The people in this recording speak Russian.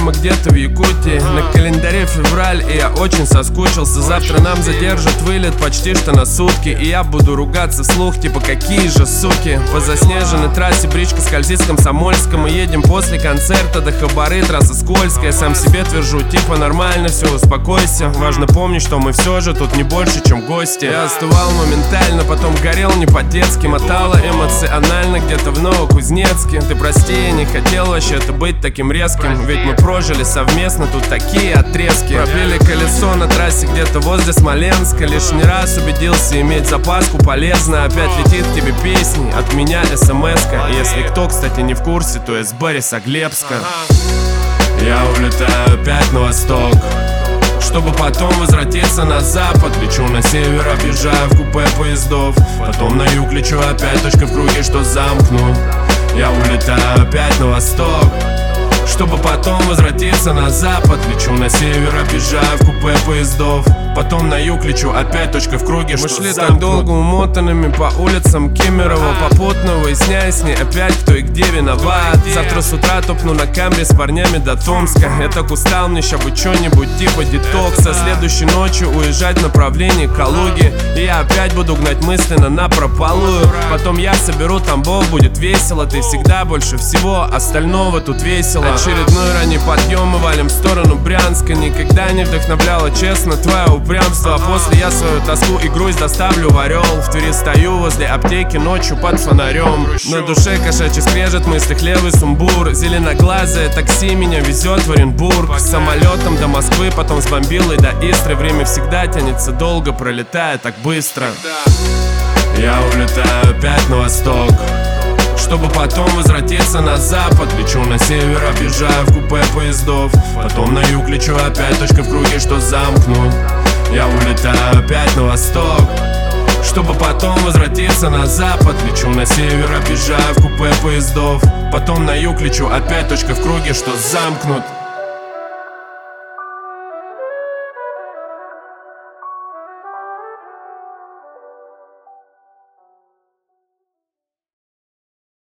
мы где-то в Якутии. На календаре февраль, и я очень соскучился. Завтра нам задержат вылет почти что на сутки, и я буду ругаться вслух, типа какие же суки. По заснеженной трассе бричка скользит с Комсомольска. Мы едем после концерта до Хабары, трасса скользкая. Сам себе твержу, типа нормально, все, успокойся. Важно помнить, что мы все же тут не больше, чем гости. Я остывал моментально, потом горел не по-детски. Мотало эмоционально где-то в Новокузнецке. Ты прости, я не хотел вообще это быть таким резким, ведь мы прожили совместно тут такие отрезки. Пробили колесо на трассе где-то возле Смоленска. Лишний раз убедился, иметь запаску полезно. Опять летит к тебе песни, от меня смс-ка. И если кто, кстати, не в курсе, то из Борисоглебска. Я улетаю опять на восток, чтобы потом возвратиться на запад. Лечу на север, объезжаю в купе поездов. Потом на юг лечу опять, точка в круге, что замкнут. Я улетаю опять на восток, чтобы потом возвратиться на запад. Лечу на север, объезжаю в купе поездов. Потом на юг лечу опять, точка в круге, что Мы шли замкнут. так долго умотанными по улицам Кемерово, попутно выясняя с ней опять, кто и где виноват. Завтра с утра топну на Камри с парнями до Томска. Я так устал, мне ща бы что-нибудь типа детокса. Следующей ночью уезжать в направлении Калуги, и я опять буду гнать мысленно напропалую. Потом я соберу Тамбов, будет весело. Ты всегда больше всего, остального тут весело. Очередной ранний подъем, мы валим в сторону Брянска. Никогда не вдохновляло, честно, твое упрямство. А после я свою тоску и грусть доставлю в Орел. В Твери стою возле аптеки ночью под фонарем. На душе кошачий скрежет, в мыслях левый сумбур. Зеленоглазое такси меня везет в Оренбург. С самолетом до Москвы, потом с Бомбилой до Истры. Время всегда тянется долго, пролетая так быстро. Я улетаю опять на восток, чтобы потом возвратиться на запад. Лечу на север, объезжаю в купе поездов. Потом на юг лечу опять, точка в круге, что замкнут. Я улетаю опять на восток, чтобы потом возвратиться на запад. Лечу на север, объезжаю в купе поездов. Потом на юг лечу опять, точка в круге, что замкнут.